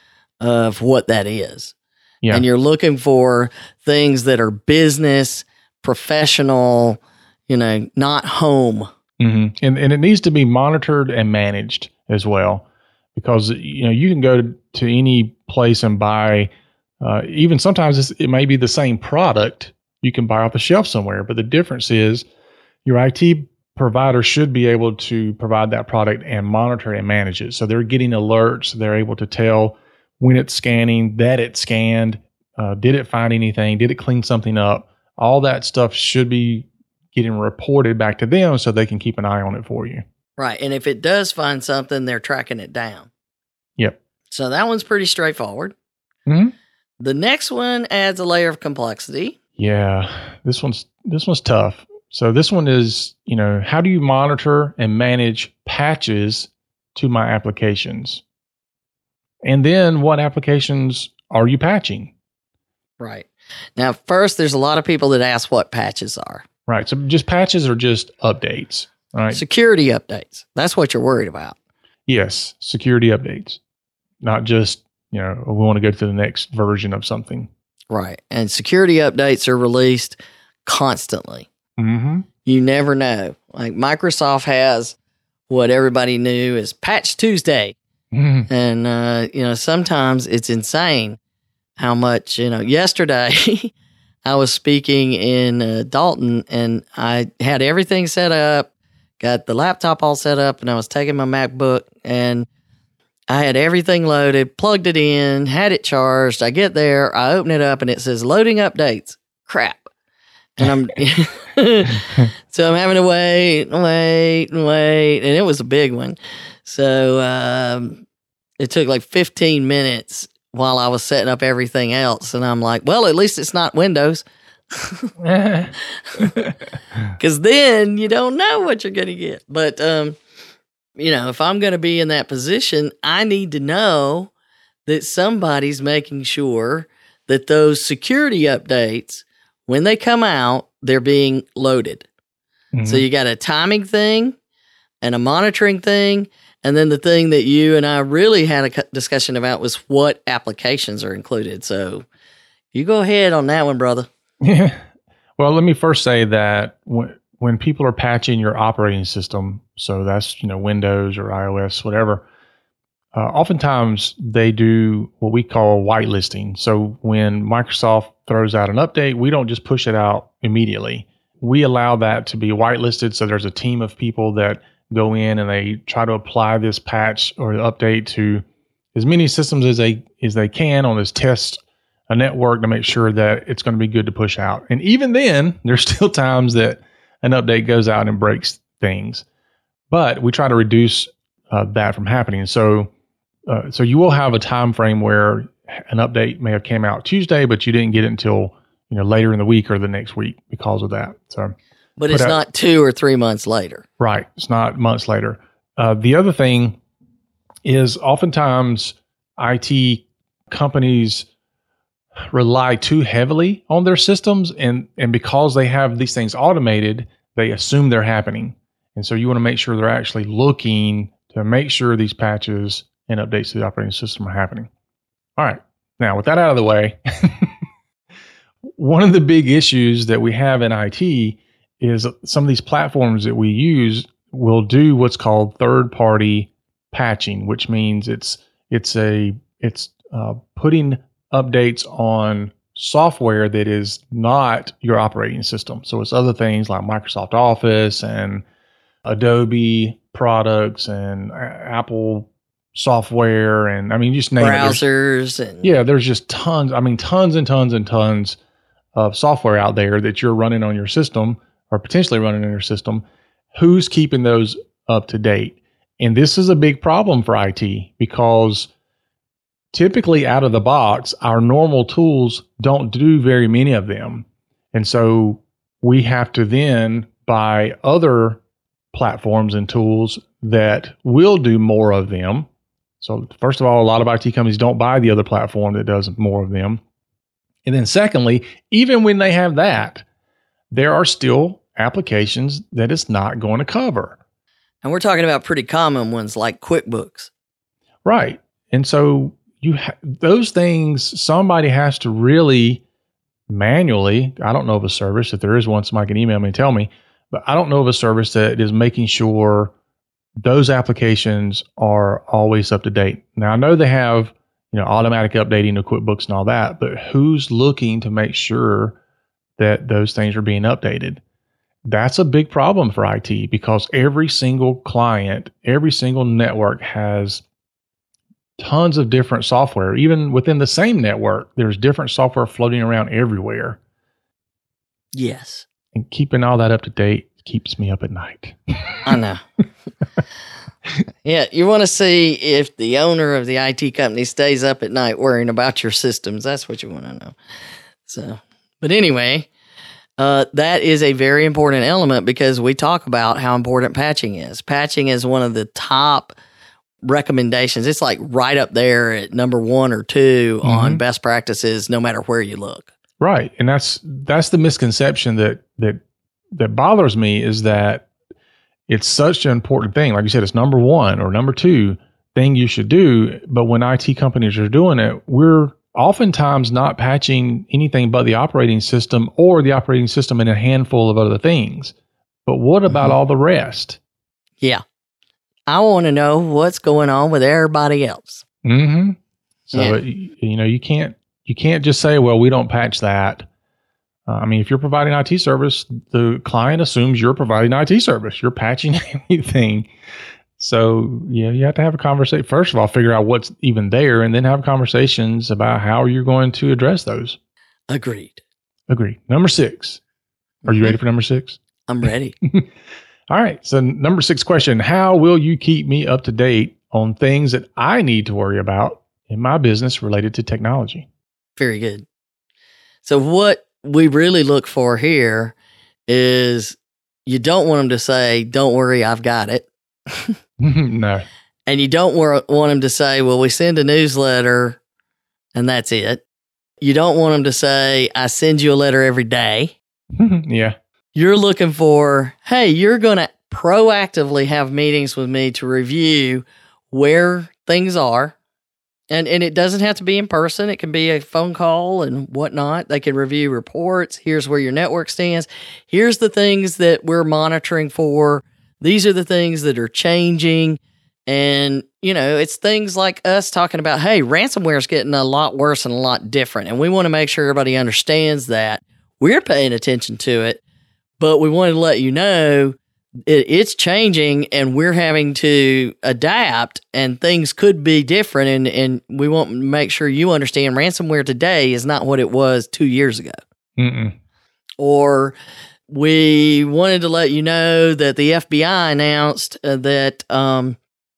of what that is. Yeah. And you're looking for things that are business, professional, you know, not home. Mm-hmm. And and it needs to be monitored and managed as well, because you know you can go to, to any place and buy. Uh, even sometimes it's, it may be the same product you can buy off the shelf somewhere, but the difference is your I T provider should be able to provide that product and monitor and manage it. So they're getting alerts. They're able to tell when it's scanning, that it scanned, uh, did it find anything, did it clean something up. All that stuff should be getting reported back to them so they can keep an eye on it for you. Right. And if it does find something, they're tracking it down. Yep. So that one's pretty straightforward. Mm-hmm. The next one adds a layer of complexity. Yeah, this one's this one's tough. So this one is, you know, how do you monitor and manage patches to my applications? And then what applications are you patching? Right. Now, first, there's a lot of people that ask what patches are. Right. So just patches are just updates. All right. Security updates. That's what you're worried about. Yes, security updates. Not just, you know, we want to go to the next version of something. Right. And security updates are released constantly. Mm-hmm. You never know. Like Microsoft has what everybody knew as Patch Tuesday. Mm-hmm. And, uh, you know, sometimes it's insane how much, you know, yesterday I was speaking in uh, Dalton and I had everything set up, got the laptop all set up, and I was taking my MacBook and I had everything loaded, plugged it in, had it charged. I get there, I open it up and it says loading updates. Crap. And I'm, so I'm having to wait, wait, wait. And it was a big one. So um, it took like fifteen minutes while I was setting up everything else. And I'm like, well, at least it's not Windows. Because then you don't know what you're going to get. But, um, you know, if I'm going to be in that position, I need to know that somebody's making sure that those security updates, when they come out, they're being loaded. Mm-hmm. So you got a timing thing and a monitoring thing. And then the thing that you and I really had a discussion about was what applications are included. So you go ahead on that one, brother. Yeah. Well, let me first say that when, when people are patching your operating system, so that's, you know, Windows or iOS, whatever, uh, oftentimes they do what we call whitelisting. So when Microsoft throws out an update, we don't just push it out immediately. We allow that to be whitelisted. So there's a team of people that go in and they try to apply this patch or update to as many systems as they as they can on this test a network to make sure that it's going to be good to push out. And even then, there's still times that an update goes out and breaks things. But we try to reduce uh, that from happening. So uh, so you will have a time frame where an update may have came out Tuesday, but you didn't get it until, you know, later in the week or the next week because of that. So But it's but, uh, not two or three months later. Right. It's not months later. Uh, the other thing is oftentimes I T companies rely too heavily on their systems, and, and because they have these things automated, they assume they're happening. And so you want to make sure they're actually looking to make sure these patches and updates to the operating system are happening. All right. Now, with that out of the way, one of the big issues that we have in I T is some of these platforms that we use will do what's called third-party patching, which means it's it's a it's uh, putting updates on software that is not your operating system. So it's other things like Microsoft Office and Adobe products and Apple software, and I mean, just name browsers it. and Yeah, there's just tons. I mean, tons and tons and tons of software out there that you're running on your system or potentially running in your system. Who's keeping those up to date? And this is a big problem for I T because typically out of the box, our normal tools don't do very many of them. And so we have to then buy other platforms and tools that will do more of them. So first of all, a lot of I T companies don't buy the other platform that does more of them. And then secondly, even when they have that, there are still applications that it's not going to cover. And we're talking about pretty common ones like QuickBooks. Right. And so you ha- those things, somebody has to really manually, I don't know of a service, if there is one, somebody can email me and tell me, but I don't know of a service that is making sure those applications are always up to date. Now, I know they have, you know, automatic updating of QuickBooks and all that, but who's looking to make sure that those things are being updated? That's a big problem for I T because every single client, every single network has tons of different software. Even within the same network, there's different software floating around everywhere. Yes. And keeping all that up to date keeps me up at night. I know. Yeah, you want to see if the owner of the I T company stays up at night worrying about your systems. That's what you want to know. So, But anyway, uh, that is a very important element because we talk about how important patching is. Patching is one of the top recommendations. It's like right up there at number one or two mm-hmm. on best practices, no matter where you look. Right. And that's that's the misconception that that that bothers me is that it's such an important thing. Like you said, it's number one or number two thing you should do. But when I T companies are doing it, we're oftentimes not patching anything but the operating system or the operating system and a handful of other things. But what about mm-hmm. all the rest? Yeah. I want to know what's going on with everybody else. Mm-hmm. So, Yeah. it, you know, you can't you can't just say, well, we don't patch that. Uh, I mean, if you're providing I T service, the client assumes you're providing I T service. You're patching anything. So, yeah, you have to have a conversation. First of all, figure out what's even there and then have conversations about how you're going to address those. Agreed. Agreed. Number six. Are you ready for number six? I'm ready. All right. So, number six question. How will you keep me up to date on things that I need to worry about in my business related to technology? Very good. So what we really look for here is you don't want them to say, don't worry, I've got it. No. And you don't wor- want them to say, well, we send a newsletter and that's it. You don't want them to say, I send you a letter every day. Yeah. You're looking for, hey, you're going to proactively have meetings with me to review where things are. And and it doesn't have to be in person. It can be a phone call and whatnot. They can review reports. Here's where your network stands. Here's the things that we're monitoring for. These are the things that are changing. And, you know, it's things like us talking about, hey, ransomware is getting a lot worse and a lot different. And we want to make sure everybody understands that. We're paying attention to it, but we wanted to let you know it, it's changing and we're having to adapt and things could be different. And, and we want to make sure you understand ransomware today is not what it was two years ago. Mm-mm. Or we wanted to let you know that the F B I announced uh, that um,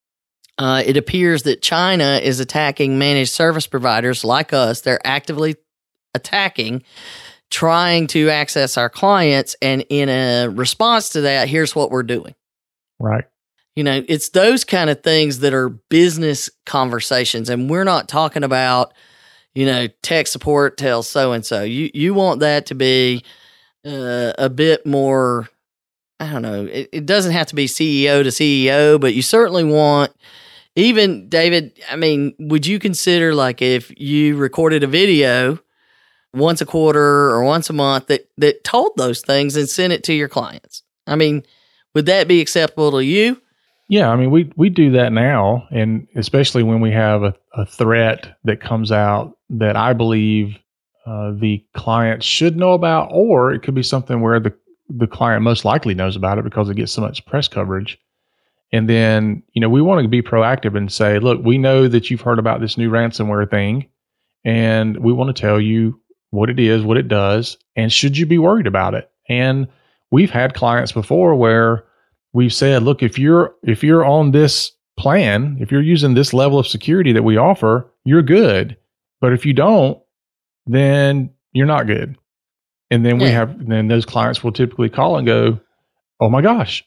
uh, it appears that China is attacking managed service providers like us. They're actively attacking, trying to access our clients. And in a response to that, here's what we're doing. Right. You know, it's those kind of things that are business conversations. And we're not talking about, you know, tech support tells so-and-so. You, you want that to be uh, a bit more, I don't know, it, it doesn't have to be C E O to C E O, but you certainly want, even David, I mean, would you consider like if you recorded a video once a quarter or once a month that, that told those things and sent it to your clients? I mean, would that be acceptable to you? Yeah, I mean, we we do that now, and especially when we have a, a threat that comes out that I believe uh, the client should know about, or it could be something where the, the client most likely knows about it because it gets so much press coverage. And then, you know, we want to be proactive and say, look, we know that you've heard about this new ransomware thing, and we want to tell you what it is, what it does, and should you be worried about it? And we've had clients before where we've said, look, if you're if you're on this plan, if you're using this level of security that we offer, you're good. But if you don't, then you're not good. And then we Yeah. have then those clients will typically call and go, oh my gosh,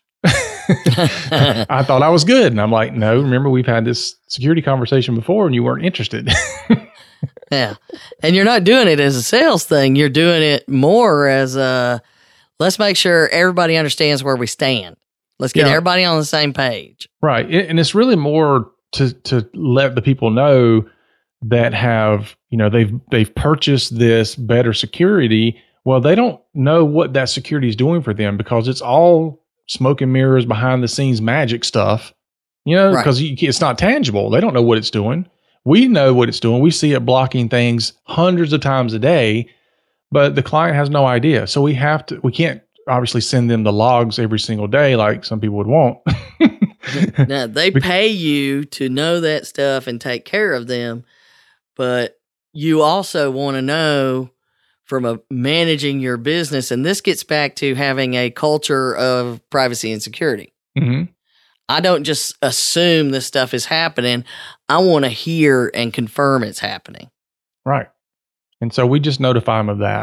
I thought I was good. And I'm like, no, remember we've had this security conversation before and you weren't interested. Yeah. And you're not doing it as a sales thing. You're doing it more as a, let's make sure everybody understands where we stand. Let's get Yeah. everybody on the same page. Right. It- And it's really more to to let the people know that have, you know, they've they've purchased this better security. Well, they don't know what that security is doing for them because it's all smoke and mirrors, behind the scenes magic stuff, you know, Right. because it's not tangible. They don't know what it's doing. We know what it's doing. We see it blocking things hundreds of times a day, but the client has no idea. So we have to, we can't obviously send them the logs every single day like some people would want. Now, they pay you to know that stuff and take care of them, but you also want to know from a managing your business, and this gets back to having a culture of privacy and security. Mm-hmm. I don't just assume this stuff is happening. I want to hear and confirm it's happening. Right. And so we just notify them of that.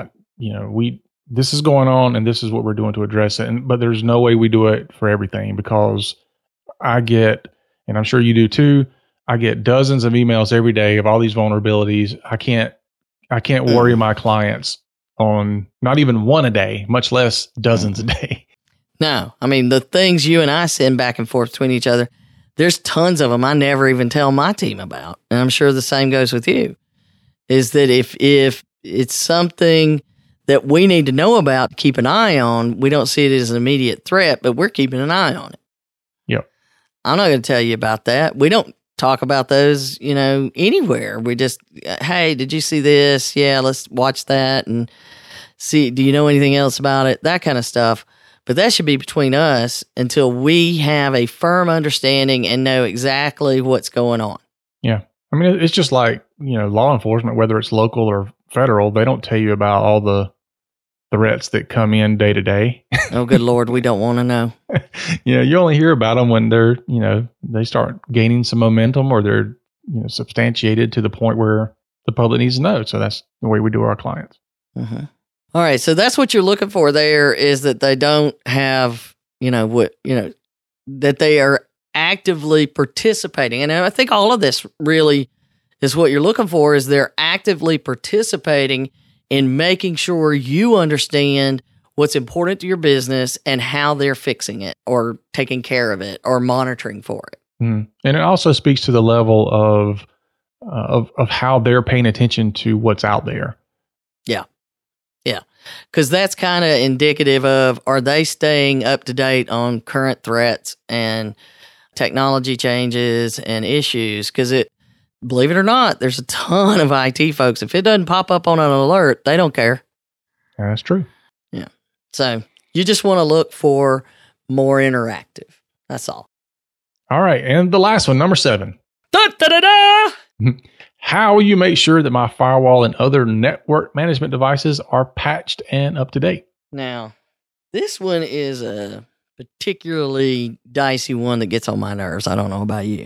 you know, we this is going on and this is what we're doing to address it. And, but there's no way we do it for everything, because I get, and I'm sure you do too, I get dozens of emails every day of all these vulnerabilities. I can't, I can't worry my clients on not even one a day, much less dozens a day. No, I mean, the things you and I send back and forth between each other, there's tons of them I never even tell my team about. And I'm sure the same goes with you, is that if, if it's something that we need to know about, to keep an eye on, we don't see it as an immediate threat, but we're keeping an eye on it. Yep. I'm not going to tell you about that. We don't talk about those, you know, anywhere. We just, hey, did you see this? Yeah, let's watch that and see, do you know anything else about it? That kind of stuff. But that should be between us until we have a firm understanding and know exactly what's going on. Yeah. I mean, it's just like, you know, law enforcement, whether it's local or federal, they don't tell you about all the threats that come in day to day. Oh, good Lord, we don't want to know. You know, you only hear about them when they're, you know, they start gaining some momentum, or they're, you know, substantiated to the point where the public needs to know. So that's the way we do our clients. Mm-hmm. All right. So that's what you're looking for there, is that they don't have, you know, what, you know, that they are actively participating. And I think all of this really is what you're looking for, is they're actively participating in making sure you understand what's important to your business and how they're fixing it or taking care of it or monitoring for it. Mm. And it also speaks to the level of, uh, of, of how they're paying attention to what's out there. Yeah. Yeah. Because that's kind of indicative of, are they staying up to date on current threats and technology changes and issues? Because it, believe it or not, there's a ton of I T folks. If it doesn't pop up on an alert, they don't care. Yeah, that's true. Yeah. So you just want to look for more interactive. That's all. All right. And the last one, number seven. Da, da, da, da. How will you make sure that my firewall and other network management devices are patched and up to date? Now, this one is a particularly dicey one that gets on my nerves. I don't know about you.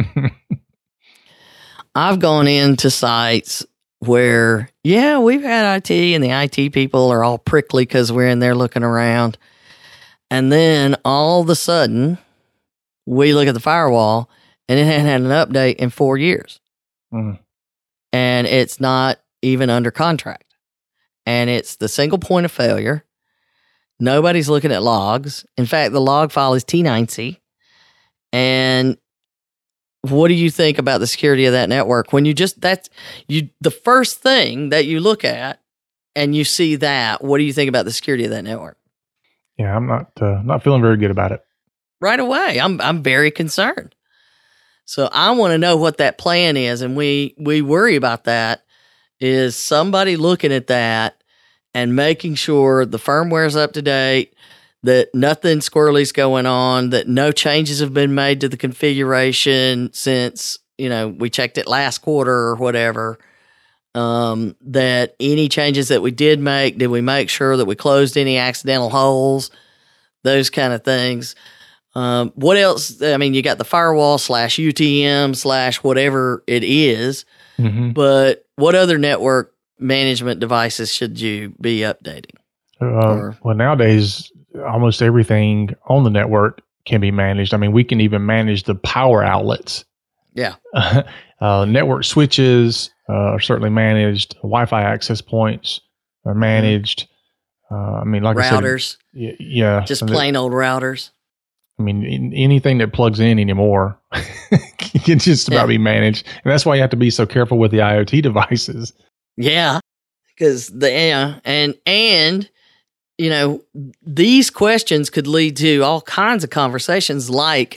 I've gone into sites where, yeah, we've had I T and the I T people are all prickly because we're in there looking around. And then all of a sudden, we look at the firewall and it hadn't had an update in four years. Mm. And it's not even under contract. And it's the single point of failure. Nobody's looking at logs. In fact, the log file is T nine C. And what do you think about the security of that network? When you just, that's, you, the first thing that you look at and you see that, what do you think about the security of that network? Yeah, I'm not, uh, not feeling very good about it. Right away. I'm, I'm very concerned. So I want to know what that plan is. And we, we worry about that. Is somebody looking at that and making sure the firmware is up to date, that nothing squirrely's going on, that no changes have been made to the configuration since, you know, we checked it last quarter or whatever, um, that any changes that we did make, did we make sure that we closed any accidental holes, those kind of things. Um, what else? I mean, you got the firewall slash U T M slash whatever it is, Mm-hmm. but what other network management devices should you be updating? Uh, Or- well, nowadays, almost everything on the network can be managed. I mean, we can even manage the power outlets. Yeah. uh, network switches uh, are certainly managed. Wi-Fi access points are managed. Uh, I mean, like Routers, I said, y- yeah, just and plain old routers. I mean, in, anything that plugs in anymore can just about Yeah. be managed. And that's why you have to be so careful with the IoT devices. Yeah. Because the, yeah, and, and, you know, these questions could lead to all kinds of conversations like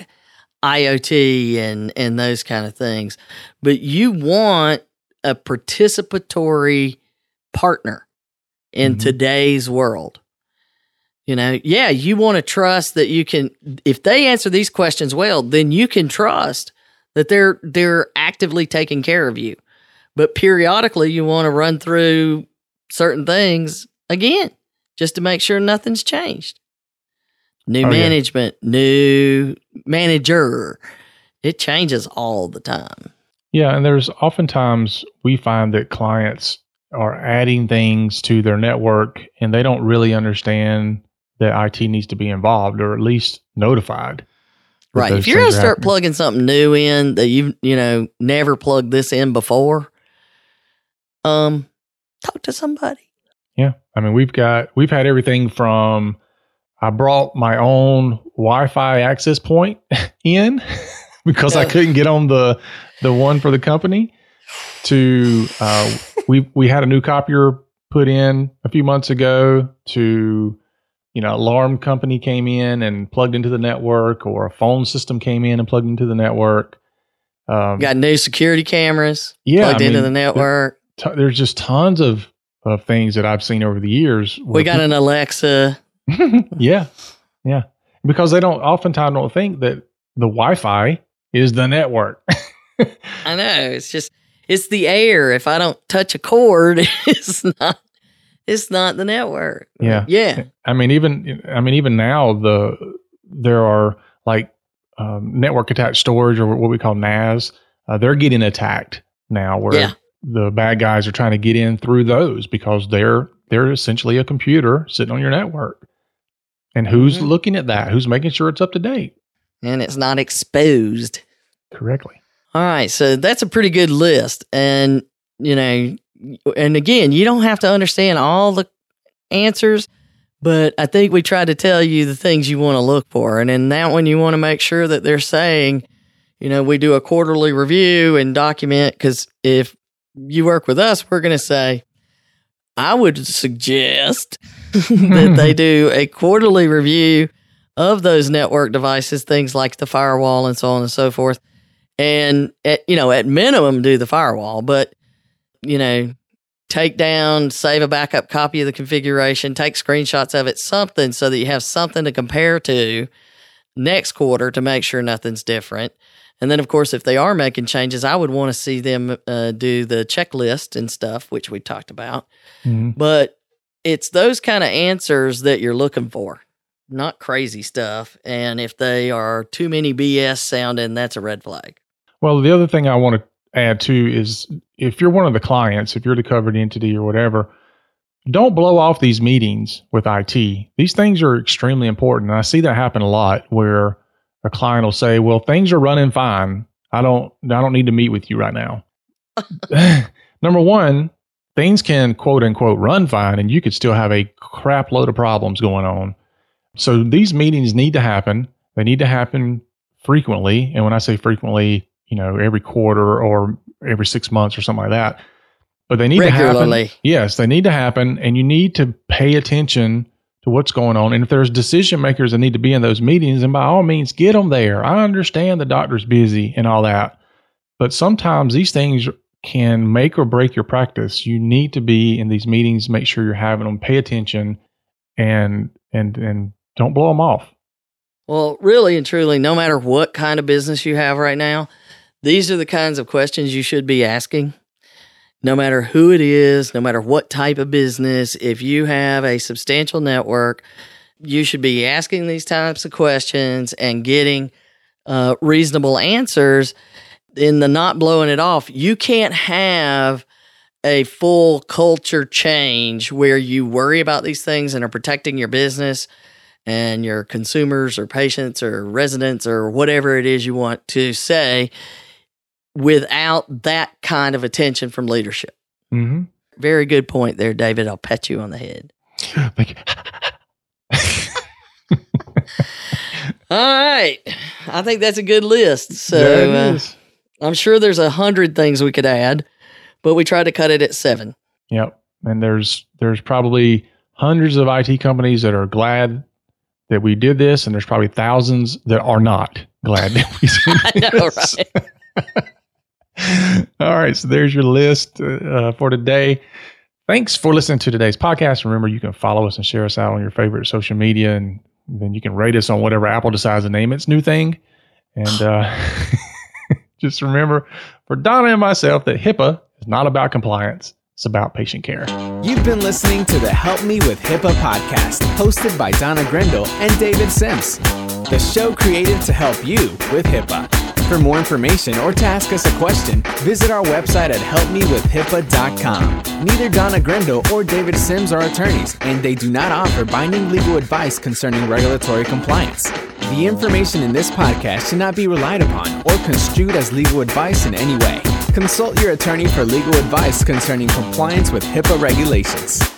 IoT and, and those kind of things. But you want a participatory partner in Mhm. today's world. You know, yeah, you want to trust that you can, if they answer these questions well, then you can trust that they're they're actively taking care of you. But periodically you want to run through certain things again, just to make sure nothing's changed. New Oh, yeah. management, new manager. It changes all the time. Yeah, and there's oftentimes we find that clients are adding things to their network and they don't really understand that I T needs to be involved or at least notified. Right. If you're going to start plugging something new in that you've, you know, never plugged this in before, um, talk to somebody. Yeah. I mean, we've got, we've had everything from, I brought my own Wi-Fi access point in because I couldn't get on the, the one for the company to, uh, we, we had a new copier put in a few months ago to, you know, alarm company came in and plugged into the network, or a phone system came in and plugged into the network. Um, Got new security cameras yeah, plugged I mean, into the network. There, t- there's just tons of, of things that I've seen over the years. We got people, an Alexa. yeah. Yeah. Because they don't oftentimes don't think that the Wi-Fi is the network. I know. It's just, it's the air. If I don't touch a cord, it's not. It's not the network. Yeah. Yeah. I mean, even, I mean, even now the, there are like um, network attached storage, or what we call N A S. Uh, they're getting attacked now where yeah. the bad guys are trying to get in through those because they're, they're essentially a computer sitting on your network. And who's mm-hmm. looking at that? Who's making sure it's up to date? And it's not exposed correctly. All right. So that's a pretty good list. And, you know, and again, you don't have to understand all the answers, but I think we try to tell you the things you want to look for. And in that one, you want to make sure that they're saying, you know, we do a quarterly review and document, because if you work with us, we're going to say, I would suggest that they do a quarterly review of those network devices, things like the firewall and so on and so forth. And, at, you know, at minimum, do the firewall, but you know, take down, save a backup copy of the configuration, take screenshots of it, something so that you have something to compare to next quarter to make sure nothing's different. And then, of course, if they are making changes, I would want to see them uh, do the checklist and stuff, which we talked about. Mm-hmm. But it's those kind of answers that you're looking for, not crazy stuff. And if they are too many B S sounding, that's a red flag. Well, the other thing I want to add too is if you're one of the clients, if you're the covered entity or whatever, don't blow off these meetings with I T. These things are extremely important. And I see that happen a lot where a client will say, well, things are running fine. I don't, I don't need to meet with you right now. Number one, things can quote unquote run fine and you could still have a crap load of problems going on. So these meetings need to happen. They need to happen frequently. And when I say frequently, you know, every quarter or every six months or something like that. But they need regularly. to happen. Yes, they need to happen. And you need to pay attention to what's going on. And if there's decision makers that need to be in those meetings, then by all means, get them there. I understand the doctor's busy and all that. But sometimes these things can make or break your practice. You need to be in these meetings, make sure you're having them, pay attention, and and and don't blow them off. Well, really and truly, no matter what kind of business you have right now, these are the kinds of questions you should be asking. No matter who it is, no matter what type of business, if you have a substantial network, you should be asking these types of questions and getting uh, reasonable answers. In the not blowing it off, you can't have a full culture change where you worry about these things and are protecting your business and your consumers or patients or residents or whatever it is you want to say without that kind of attention from leadership. Mm-hmm. Very good point there, David. I'll pat you on the head. Thank you. All right. I think that's a good list. So yeah, it is. Uh, I'm sure there's a hundred things we could add, but we tried to cut it at seven. Yep. And there's there's probably hundreds of I T companies that are glad that we did this, and there's probably thousands that are not glad that we did this. I know, right? All right, so there's your list uh, for today. Thanks for listening to today's podcast. Remember, you can follow us and share us out on your favorite social media, and then you can rate us on whatever Apple decides to name its new thing. And uh, just remember, for Donna and myself, that HIPAA is not about compliance. It's about patient care. You've been listening to the Help Me with HIPAA podcast, hosted by Donna Grindle and David Sims. The show created to help you with HIPAA. For more information or to ask us a question, visit our website at help me with hipaa dot com. Neither Donna Grindle or David Sims are attorneys, and they do not offer binding legal advice concerning regulatory compliance. The information in this podcast should not be relied upon or construed as legal advice in any way. Consult your attorney for legal advice concerning compliance with HIPAA regulations.